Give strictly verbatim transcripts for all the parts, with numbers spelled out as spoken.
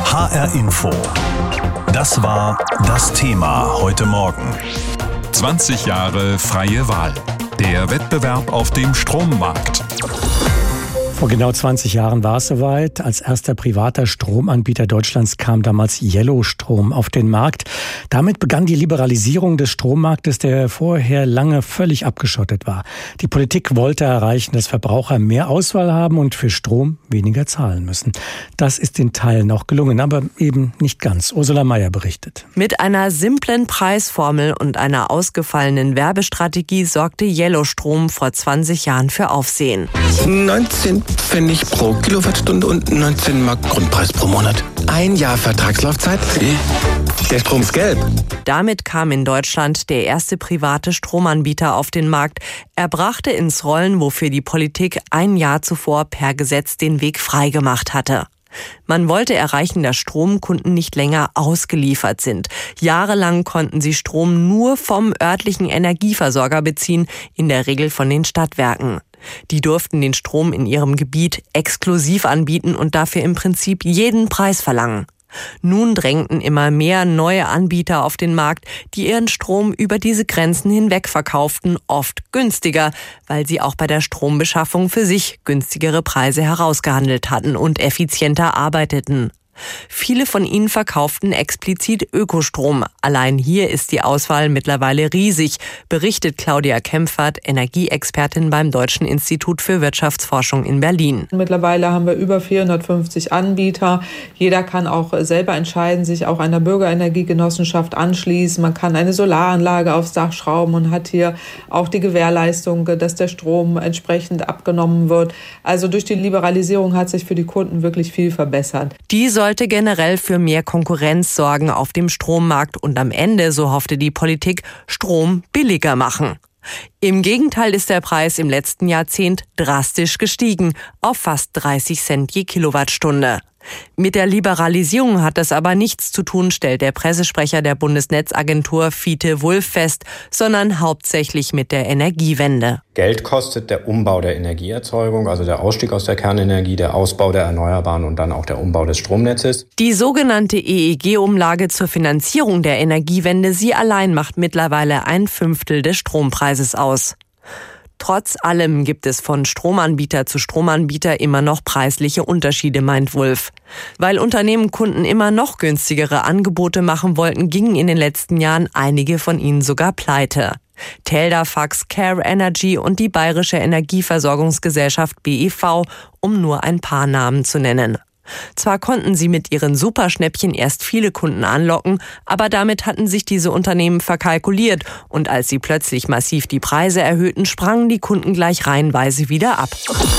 H R Info. Das war das Thema heute Morgen. zwanzig Jahre freie Wahl. Der Wettbewerb auf dem Strommarkt. Vor genau zwanzig Jahren war es soweit. Als erster privater Stromanbieter Deutschlands kam damals Yellowstrom auf den Markt. Damit begann die Liberalisierung des Strommarktes, der vorher lange völlig abgeschottet war. Die Politik wollte erreichen, dass Verbraucher mehr Auswahl haben und für Strom weniger zahlen müssen. Das ist in Teilen auch gelungen, aber eben nicht ganz. Ursula Mayer berichtet. Mit einer simplen Preisformel und einer ausgefallenen Werbestrategie sorgte Yellowstrom vor zwanzig Jahren für Aufsehen. neunzehn Pfennig pro Kilowattstunde und neunzehn Mark Grundpreis pro Monat. Ein Jahr Vertragslaufzeit. Der Strom ist gelb. Damit kam in Deutschland der erste private Stromanbieter auf den Markt. Er brachte ins Rollen, wofür die Politik ein Jahr zuvor per Gesetz den Weg freigemacht hatte. Man wollte erreichen, dass Stromkunden nicht länger ausgeliefert sind. Jahrelang konnten sie Strom nur vom örtlichen Energieversorger beziehen, in der Regel von den Stadtwerken. Die durften den Strom in ihrem Gebiet exklusiv anbieten und dafür im Prinzip jeden Preis verlangen. Nun drängten immer mehr neue Anbieter auf den Markt, die ihren Strom über diese Grenzen hinweg verkauften, oft günstiger, weil sie auch bei der Strombeschaffung für sich günstigere Preise herausgehandelt hatten und effizienter arbeiteten. Viele von ihnen verkauften explizit Ökostrom. Allein hier ist die Auswahl mittlerweile riesig, berichtet Claudia Kempfert, Energieexpertin beim Deutschen Institut für Wirtschaftsforschung in Berlin. Mittlerweile haben wir über vierhundertfünfzig Anbieter. Jeder kann auch selber entscheiden, sich auch einer Bürgerenergiegenossenschaft anschließen. Man kann eine Solaranlage aufs Dach schrauben und hat hier auch die Gewährleistung, dass der Strom entsprechend abgenommen wird. Also durch die Liberalisierung hat sich für die Kunden wirklich viel verbessert. Die soll sollte generell für mehr Konkurrenz sorgen auf dem Strommarkt und am Ende, so hoffte die Politik, Strom billiger machen. Im Gegenteil ist der Preis im letzten Jahrzehnt drastisch gestiegen, auf fast dreißig Cent je Kilowattstunde. Mit der Liberalisierung hat das aber nichts zu tun, stellt der Pressesprecher der Bundesnetzagentur Fiete Wulff fest, sondern hauptsächlich mit der Energiewende. Geld kostet der Umbau der Energieerzeugung, also der Ausstieg aus der Kernenergie, der Ausbau der Erneuerbaren und dann auch der Umbau des Stromnetzes. Die sogenannte E E G-Umlage zur Finanzierung der Energiewende, sie allein macht mittlerweile ein Fünftel des Strompreises aus. Trotz allem gibt es von Stromanbieter zu Stromanbieter immer noch preisliche Unterschiede, meint Wulff. Weil Unternehmen Kunden immer noch günstigere Angebote machen wollten, gingen in den letzten Jahren einige von ihnen sogar pleite. Teldafax, Care Energy und die Bayerische Energieversorgungsgesellschaft B E V, um nur ein paar Namen zu nennen. Zwar konnten sie mit ihren Superschnäppchen erst viele Kunden anlocken, aber damit hatten sich diese Unternehmen verkalkuliert und als sie plötzlich massiv die Preise erhöhten, sprangen die Kunden gleich reihenweise wieder ab.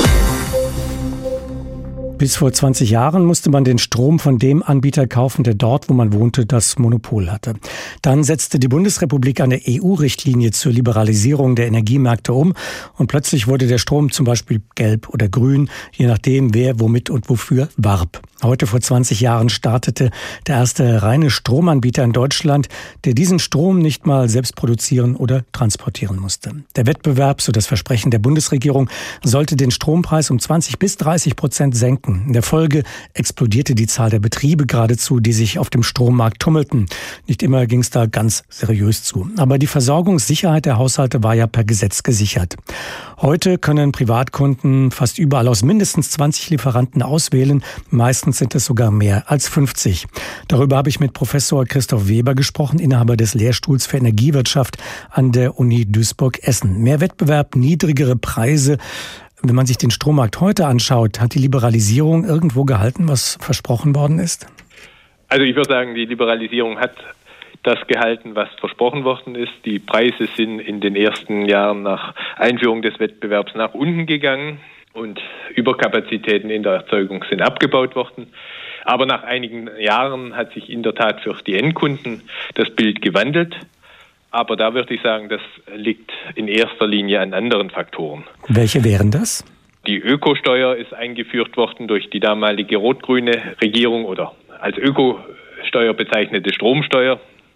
Bis vor zwanzig Jahren musste man den Strom von dem Anbieter kaufen, der dort, wo man wohnte, das Monopol hatte. Dann setzte die Bundesrepublik eine E U-Richtlinie zur Liberalisierung der Energiemärkte um und plötzlich wurde der Strom zum Beispiel gelb oder grün, je nachdem, wer womit und wofür warb. Heute vor zwanzig Jahren startete der erste reine Stromanbieter in Deutschland, der diesen Strom nicht mal selbst produzieren oder transportieren musste. Der Wettbewerb, so das Versprechen der Bundesregierung, sollte den Strompreis um zwanzig bis dreißig Prozent senken. In der Folge explodierte die Zahl der Betriebe geradezu, die sich auf dem Strommarkt tummelten. Nicht immer ging es da ganz seriös zu. Aber die Versorgungssicherheit der Haushalte war ja per Gesetz gesichert. Heute können Privatkunden fast überall aus mindestens zwanzig Lieferanten auswählen. Meistens sind es sogar mehr als fünfzig. Darüber habe ich mit Professor Christoph Weber gesprochen, Inhaber des Lehrstuhls für Energiewirtschaft an der Uni Duisburg-Essen. Mehr Wettbewerb, niedrigere Preise. Wenn man sich den Strommarkt heute anschaut, hat die Liberalisierung irgendwo gehalten, was versprochen worden ist? Also ich würde sagen, die Liberalisierung hat das gehalten, was versprochen worden ist. Die Preise sind in den ersten Jahren nach Einführung des Wettbewerbs nach unten gegangen und Überkapazitäten in der Erzeugung sind abgebaut worden. Aber nach einigen Jahren hat sich in der Tat für die Endkunden das Bild gewandelt. Aber da würde ich sagen, das liegt in erster Linie an anderen Faktoren. Welche wären das? Die Ökosteuer ist eingeführt worden durch die damalige rot-grüne Regierung oder als Ökosteuer bezeichnete Stromsteuer.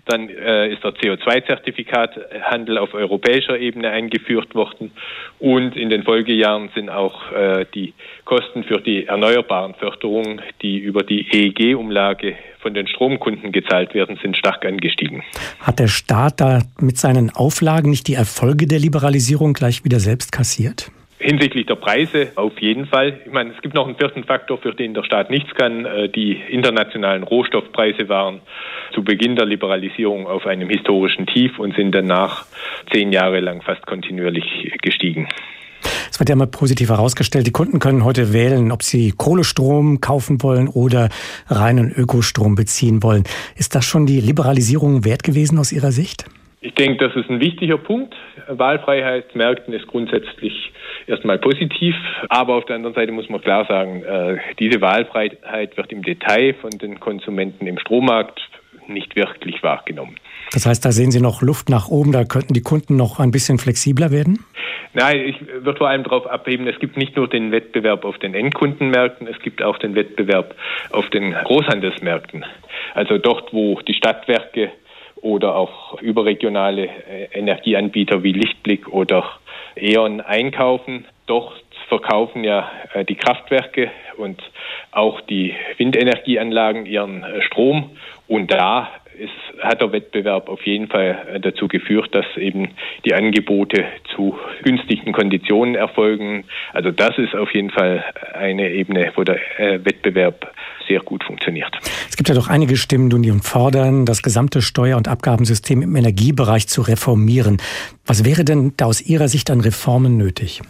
Dann äh, ist der C O zwei Zertifikathandel auf europäischer Ebene eingeführt worden. Und in den Folgejahren sind auch äh, die Kosten für die erneuerbaren Förderung, die über die E E G-Umlage von den Stromkunden gezahlt werden, sind stark angestiegen. Hat der Staat da mit seinen Auflagen nicht die Erfolge der Liberalisierung gleich wieder selbst kassiert? Hinsichtlich der Preise auf jeden Fall. Ich meine, es gibt noch einen vierten Faktor, für den der Staat nichts kann. Die internationalen Rohstoffpreise waren zu Beginn der Liberalisierung auf einem historischen Tief und sind danach zehn Jahre lang fast kontinuierlich gestiegen. Es wird ja mal positiv herausgestellt, die Kunden können heute wählen, ob sie Kohlestrom kaufen wollen oder reinen Ökostrom beziehen wollen. Ist das schon die Liberalisierung wert gewesen aus Ihrer Sicht? Ich denke, das ist ein wichtiger Punkt. Wahlfreiheit Märkten ist grundsätzlich erstmal positiv, aber auf der anderen Seite muss man klar sagen, äh, diese Wahlfreiheit wird im Detail von den Konsumenten im Strommarkt nicht wirklich wahrgenommen. Das heißt, da sehen Sie noch Luft nach oben, da könnten die Kunden noch ein bisschen flexibler werden? Nein, ich würde vor allem darauf abheben, es gibt nicht nur den Wettbewerb auf den Endkundenmärkten, es gibt auch den Wettbewerb auf den Großhandelsmärkten. Also dort, wo die Stadtwerke oder auch überregionale Energieanbieter wie Lichtblick oder E.ON einkaufen. Dort verkaufen ja die Kraftwerke und auch die Windenergieanlagen ihren Strom. Und da ist, hat der Wettbewerb auf jeden Fall dazu geführt, dass eben die Angebote zu günstigen Konditionen erfolgen. Also das ist auf jeden Fall eine Ebene, wo der Wettbewerb sehr gut funktioniert. Es gibt ja doch einige Stimmen, die fordern, das gesamte Steuer- und Abgabensystem im Energiebereich zu reformieren. Was wäre denn da aus Ihrer Sicht an Reformen nötig?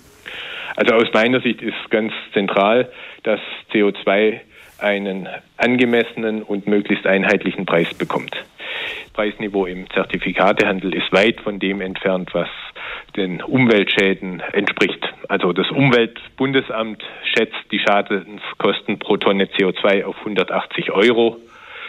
Also aus meiner Sicht ist ganz zentral, dass C O zwei einen angemessenen und möglichst einheitlichen Preis bekommt. Das Preisniveau im Zertifikatehandel ist weit von dem entfernt, was den Umweltschäden entspricht. Also das Umweltbundesamt schätzt die Schadenskosten pro Tonne C O zwei auf hundertachtzig Euro.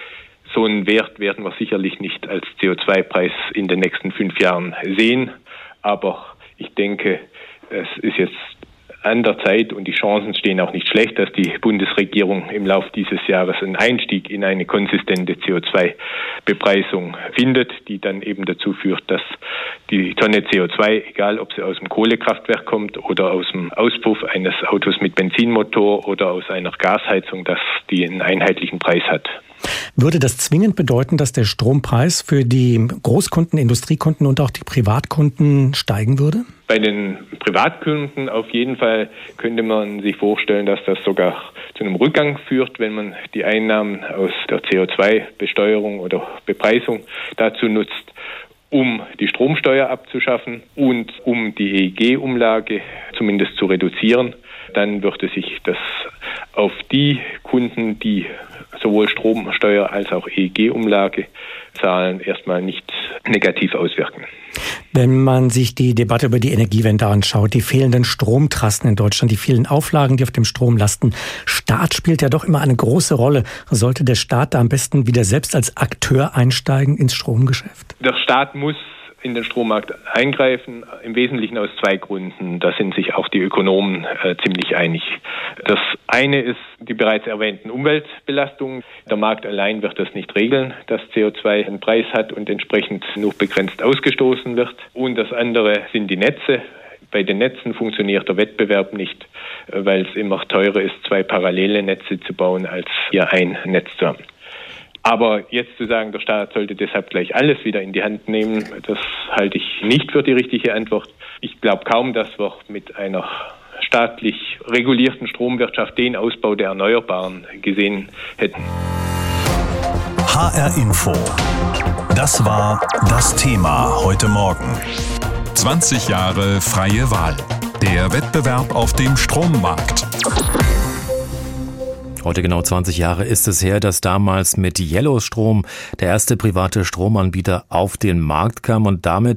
So einen Wert werden wir sicherlich nicht als C O zwei Preis in den nächsten fünf Jahren sehen. Aber ich denke, es ist jetzt an der Zeit und die Chancen stehen auch nicht schlecht, dass die Bundesregierung im Laufe dieses Jahres einen Einstieg in eine konsistente C O zwei Bepreisung findet, die dann eben dazu führt, dass die Tonne C O zwei, egal ob sie aus dem Kohlekraftwerk kommt oder aus dem Auspuff eines Autos mit Benzinmotor oder aus einer Gasheizung, dass die einen einheitlichen Preis hat. Würde das zwingend bedeuten, dass der Strompreis für die Großkunden, Industriekunden und auch die Privatkunden steigen würde? Bei den Privatkunden auf jeden Fall könnte man sich vorstellen, dass das sogar zu einem Rückgang führt, wenn man die Einnahmen aus der C O zwei Besteuerung oder Bepreisung dazu nutzt, um die Stromsteuer abzuschaffen und um die E E G-Umlage zumindest zu reduzieren. Dann würde sich das auf die Kunden, die sowohl Stromsteuer als auch E E G-Umlage zahlen, erstmal nicht negativ auswirken. Wenn man sich die Debatte über die Energiewende anschaut, die fehlenden Stromtrassen in Deutschland, die vielen Auflagen, die auf dem Strom lasten, Staat spielt ja doch immer eine große Rolle. Sollte der Staat da am besten wieder selbst als Akteur einsteigen ins Stromgeschäft? Der Staat muss in den Strommarkt eingreifen, im Wesentlichen aus zwei Gründen. Da sind sich auch die Ökonomen äh, ziemlich einig. Das eine ist die bereits erwähnten Umweltbelastungen. Der Markt allein wird das nicht regeln, dass C O zwei einen Preis hat und entsprechend nur begrenzt ausgestoßen wird. Und das andere sind die Netze. Bei den Netzen funktioniert der Wettbewerb nicht, weil es immer teurer ist, zwei parallele Netze zu bauen, als hier ein Netz zu haben. Aber jetzt zu sagen, der Staat sollte deshalb gleich alles wieder in die Hand nehmen, das halte ich nicht für die richtige Antwort. Ich glaube kaum, dass wir mit einer staatlich regulierten Stromwirtschaft den Ausbau der Erneuerbaren gesehen hätten. H R Info. Das war das Thema heute Morgen. zwanzig Jahre freie Wahl. Der Wettbewerb auf dem Strommarkt. Heute genau zwanzig Jahre ist es her, dass damals mit Yellowstrom der erste private Stromanbieter auf den Markt kam und damit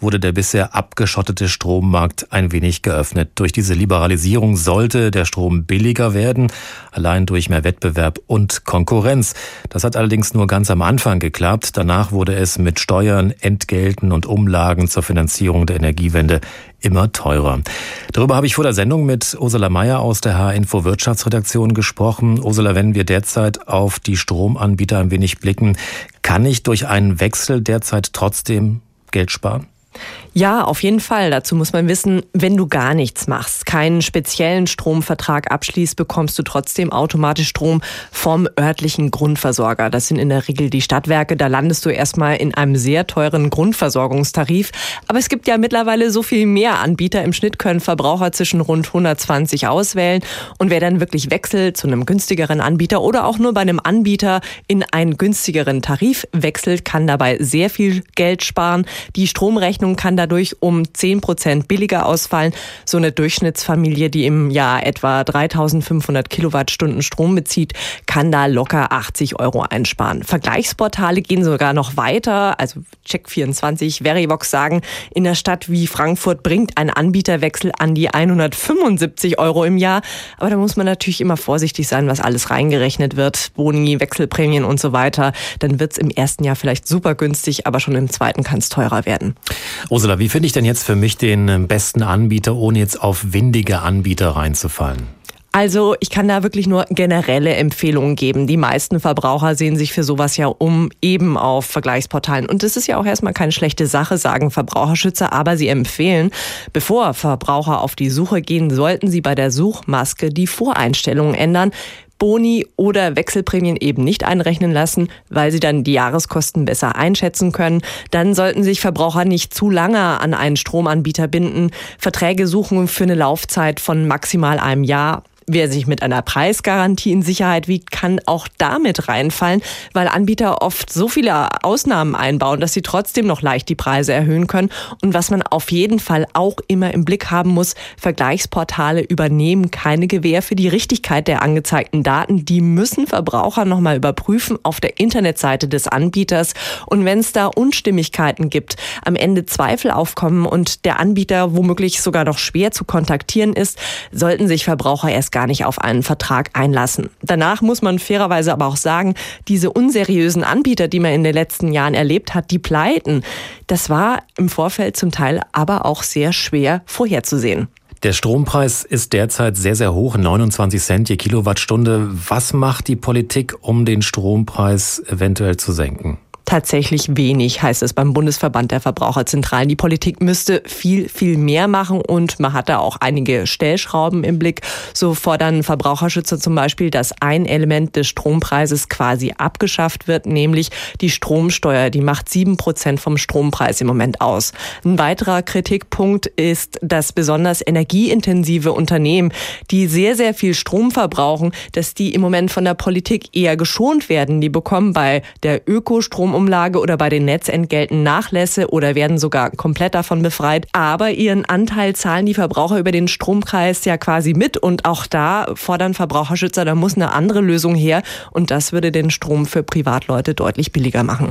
wurde der bisher abgeschottete Strommarkt ein wenig geöffnet. Durch diese Liberalisierung sollte der Strom billiger werden, allein durch mehr Wettbewerb und Konkurrenz. Das hat allerdings nur ganz am Anfang geklappt. Danach wurde es mit Steuern, Entgelten und Umlagen zur Finanzierung der Energiewende immer teurer. Darüber habe ich vor der Sendung mit Ursula Meier aus der H Info Wirtschaftsredaktion gesprochen. Ursula, wenn wir derzeit auf die Stromanbieter ein wenig blicken, kann ich durch einen Wechsel derzeit trotzdem Geld sparen? Ja, auf jeden Fall. Dazu muss man wissen, wenn du gar nichts machst, keinen speziellen Stromvertrag abschließt, bekommst du trotzdem automatisch Strom vom örtlichen Grundversorger. Das sind in der Regel die Stadtwerke. Da landest du erstmal in einem sehr teuren Grundversorgungstarif. Aber es gibt ja mittlerweile so viel mehr Anbieter. Im Schnitt können Verbraucher zwischen rund hundertzwanzig auswählen. Und wer dann wirklich wechselt zu einem günstigeren Anbieter oder auch nur bei einem Anbieter in einen günstigeren Tarif wechselt, kann dabei sehr viel Geld sparen. Die Stromrechnung kann dadurch um zehn Prozent billiger ausfallen. So eine Durchschnittsfamilie, die im Jahr etwa dreitausendfünfhundert Kilowattstunden Strom bezieht, kann da locker achtzig Euro einsparen. Vergleichsportale gehen sogar noch weiter. Also Check vierundzwanzig, Verivox sagen, in der Stadt wie Frankfurt bringt ein Anbieterwechsel an die hundertfünfundsiebzig Euro im Jahr. Aber da muss man natürlich immer vorsichtig sein, was alles reingerechnet wird. Boni, Wechselprämien und so weiter. Dann wird es im ersten Jahr vielleicht super günstig, aber schon im zweiten kann es teurer werden. Ursula, wie finde ich denn jetzt für mich den besten Anbieter, ohne jetzt auf windige Anbieter reinzufallen? Also ich kann da wirklich nur generelle Empfehlungen geben. Die meisten Verbraucher sehen sich für sowas ja um, eben auf Vergleichsportalen. Und das ist ja auch erstmal keine schlechte Sache, sagen Verbraucherschützer. Aber sie empfehlen, bevor Verbraucher auf die Suche gehen, sollten sie bei der Suchmaske die Voreinstellungen ändern. Boni oder Wechselprämien eben nicht einrechnen lassen, weil sie dann die Jahreskosten besser einschätzen können. Dann sollten sich Verbraucher nicht zu lange an einen Stromanbieter binden. Verträge suchen für eine Laufzeit von maximal einem Jahr. Wer sich mit einer Preisgarantie in Sicherheit wiegt, kann auch damit reinfallen, weil Anbieter oft so viele Ausnahmen einbauen, dass sie trotzdem noch leicht die Preise erhöhen können. Und was man auf jeden Fall auch immer im Blick haben muss, Vergleichsportale übernehmen keine Gewähr für die Richtigkeit der angezeigten Daten. Die müssen Verbraucher nochmal überprüfen auf der Internetseite des Anbieters. Und wenn es da Unstimmigkeiten gibt, am Ende Zweifel aufkommen und der Anbieter womöglich sogar noch schwer zu kontaktieren ist, sollten sich Verbraucher erst gar nicht auf einen Vertrag einlassen. Danach muss man fairerweise aber auch sagen, diese unseriösen Anbieter, die man in den letzten Jahren erlebt hat, die pleiten, das war im Vorfeld zum Teil aber auch sehr schwer vorherzusehen. Der Strompreis ist derzeit sehr, sehr hoch, neunundzwanzig Cent je Kilowattstunde. Was macht die Politik, um den Strompreis eventuell zu senken? Tatsächlich wenig, heißt es beim Bundesverband der Verbraucherzentralen. Die Politik müsste viel, viel mehr machen und man hat da auch einige Stellschrauben im Blick. So fordern Verbraucherschützer zum Beispiel, dass ein Element des Strompreises quasi abgeschafft wird, nämlich die Stromsteuer. Die macht sieben Prozent vom Strompreis im Moment aus. Ein weiterer Kritikpunkt ist, dass besonders energieintensive Unternehmen, die sehr, sehr viel Strom verbrauchen, dass die im Moment von der Politik eher geschont werden. Die bekommen bei der Ökostrom Umlage oder bei den Netzentgelten Nachlässe oder werden sogar komplett davon befreit. Aber ihren Anteil zahlen die Verbraucher über den Strompreis ja quasi mit. Und auch da fordern Verbraucherschützer, da muss eine andere Lösung her. Und das würde den Strom für Privatleute deutlich billiger machen.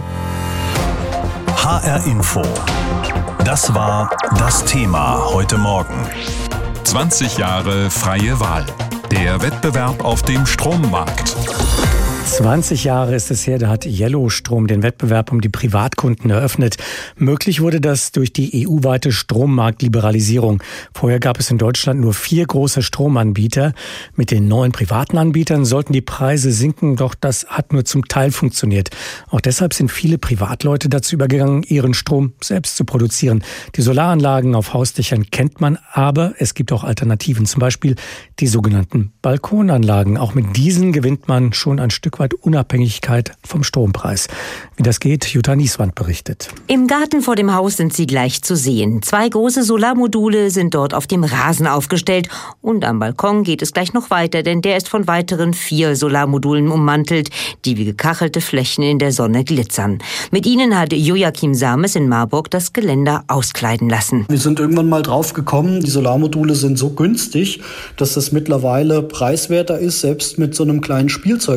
H R Info. Das war das Thema heute Morgen. zwanzig Jahre freie Wahl. Der Wettbewerb auf dem Strommarkt. zwanzig Jahre ist es her, da hat Yellowstrom den Wettbewerb um die Privatkunden eröffnet. Möglich wurde das durch die E U-weite Strommarktliberalisierung. Vorher gab es in Deutschland nur vier große Stromanbieter. Mit den neuen privaten Anbietern sollten die Preise sinken, doch das hat nur zum Teil funktioniert. Auch deshalb sind viele Privatleute dazu übergegangen, ihren Strom selbst zu produzieren. Die Solaranlagen auf Hausdächern kennt man, aber es gibt auch Alternativen, zum Beispiel die sogenannten Balkonanlagen. Auch mit diesen gewinnt man schon ein Stück weit Unabhängigkeit vom Strompreis. Wie das geht, Jutta Nieswand berichtet. Im Garten vor dem Haus sind sie gleich zu sehen. Zwei große Solarmodule sind dort auf dem Rasen aufgestellt. Und am Balkon geht es gleich noch weiter, denn der ist von weiteren vier Solarmodulen ummantelt, die wie gekachelte Flächen in der Sonne glitzern. Mit ihnen hat Joachim Sames in Marburg das Geländer auskleiden lassen. Wir sind irgendwann mal drauf gekommen, die Solarmodule sind so günstig, dass es mittlerweile preiswerter ist, selbst mit so einem kleinen Spielzeugstrom zu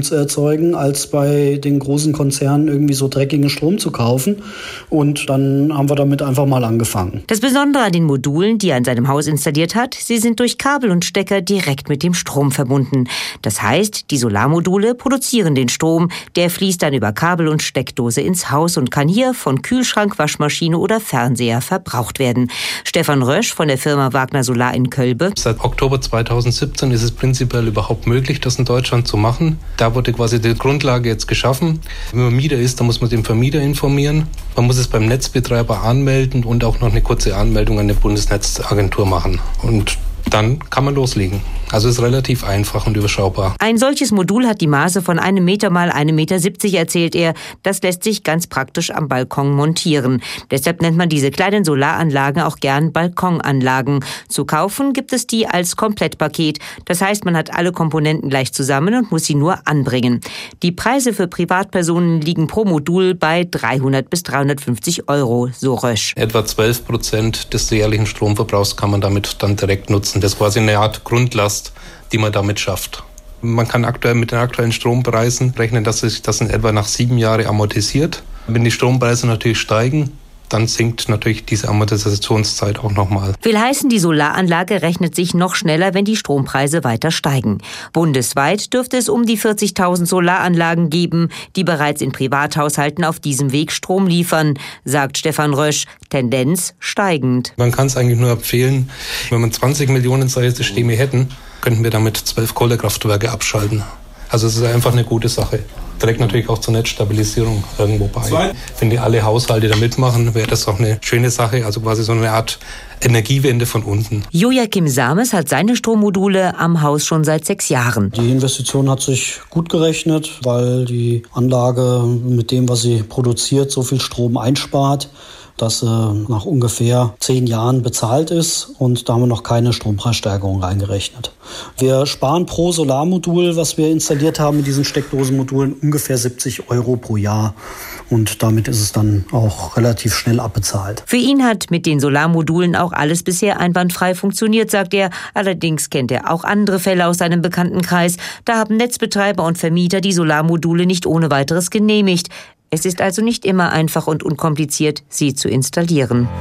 zu erzeugen, als bei den großen Konzernen irgendwie so dreckigen Strom zu kaufen. Und dann haben wir damit einfach mal angefangen. Das Besondere an den Modulen, die er in seinem Haus installiert hat, sie sind durch Kabel und Stecker direkt mit dem Strom verbunden. Das heißt, die Solarmodule produzieren den Strom, der fließt dann über Kabel und Steckdose ins Haus und kann hier von Kühlschrank, Waschmaschine oder Fernseher verbraucht werden. Stefan Rösch von der Firma Wagner Solar in Kölbe. Seit Oktober zweitausendsiebzehn ist es prinzipiell überhaupt möglich, das in Deutschland zu machen. Da wurde quasi die Grundlage jetzt geschaffen. Wenn man Mieter ist, dann muss man den Vermieter informieren. Man muss es beim Netzbetreiber anmelden und auch noch eine kurze Anmeldung an die Bundesnetzagentur machen. Und dann kann man loslegen. Also ist relativ einfach und überschaubar. Ein solches Modul hat die Maße von einem Meter mal einem Meter siebzig, erzählt er. Das lässt sich ganz praktisch am Balkon montieren. Deshalb nennt man diese kleinen Solaranlagen auch gern Balkonanlagen. Zu kaufen gibt es die als Komplettpaket. Das heißt, man hat alle Komponenten gleich zusammen und muss sie nur anbringen. Die Preise für Privatpersonen liegen pro Modul bei dreihundert bis dreihundertfünfzig Euro, so Rösch. Etwa zwölf Prozent des jährlichen Stromverbrauchs kann man damit dann direkt nutzen. Das ist quasi eine Art Grundlast, die man damit schafft. Man kann aktuell mit den aktuellen Strompreisen rechnen, dass sich das in etwa nach sieben Jahren amortisiert. Wenn die Strompreise natürlich steigen, dann sinkt natürlich diese Amortisationszeit auch nochmal. Will heißen, die Solaranlage rechnet sich noch schneller, wenn die Strompreise weiter steigen. Bundesweit dürfte es um die vierzigtausend Solaranlagen geben, die bereits in Privathaushalten auf diesem Weg Strom liefern, sagt Stefan Rösch. Tendenz steigend. Man kann es eigentlich nur empfehlen, wenn wir zwanzig Millionen solche Systeme hätten, könnten wir damit zwölf Kohlekraftwerke abschalten. Also es ist einfach eine gute Sache. Trägt natürlich auch zur Netzstabilisierung irgendwo bei. Wenn die alle Haushalte da mitmachen, wäre das auch eine schöne Sache. Also quasi so eine Art Energiewende von unten. Joachim Sames hat seine Strommodule am Haus schon seit sechs Jahren. Die Investition hat sich gut gerechnet, weil die Anlage mit dem, was sie produziert, so viel Strom einspart, dass äh, nach ungefähr zehn Jahren bezahlt ist, und da haben wir noch keine Strompreissteigerung reingerechnet. Wir sparen pro Solarmodul, was wir installiert haben mit diesen Steckdosenmodulen, ungefähr siebzig Euro pro Jahr, und damit ist es dann auch relativ schnell abbezahlt. Für ihn hat mit den Solarmodulen auch alles bisher einwandfrei funktioniert, sagt er. Allerdings kennt er auch andere Fälle aus seinem Bekanntenkreis. Da haben Netzbetreiber und Vermieter die Solarmodule nicht ohne weiteres genehmigt. Es ist also nicht immer einfach und unkompliziert, sie zu installieren.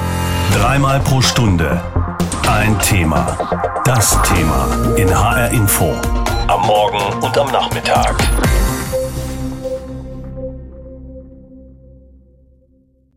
Dreimal pro Stunde ein Thema. Das Thema in H R Info. Am Morgen und am Nachmittag.